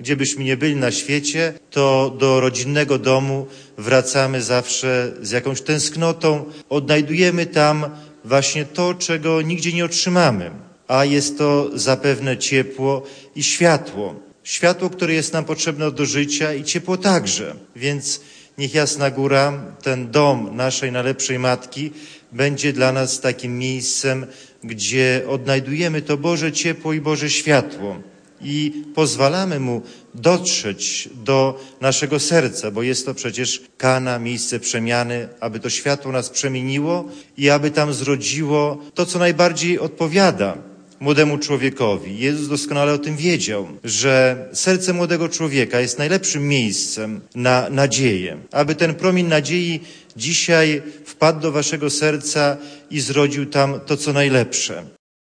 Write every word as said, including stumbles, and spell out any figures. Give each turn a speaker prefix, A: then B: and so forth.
A: Gdziebyśmy nie byli na świecie, to do rodzinnego domu wracamy zawsze z jakąś tęsknotą. Odnajdujemy tam właśnie to, czego nigdzie nie otrzymamy, a jest to zapewne ciepło i światło. Światło, które jest nam potrzebne do życia i ciepło także. Więc niech Jasna Góra, ten dom naszej najlepszej Matki, będzie dla nas takim miejscem, gdzie odnajdujemy to Boże ciepło i Boże światło i pozwalamy Mu dotrzeć do naszego serca, bo jest to przecież Kana, miejsce przemiany, aby to światło nas przemieniło i aby tam zrodziło to, co najbardziej odpowiada młodemu człowiekowi. Jezus doskonale o tym wiedział, że serce młodego człowieka jest najlepszym miejscem na nadzieję. Aby ten promień nadziei dzisiaj wpadł do waszego serca i zrodził tam to, co najlepsze.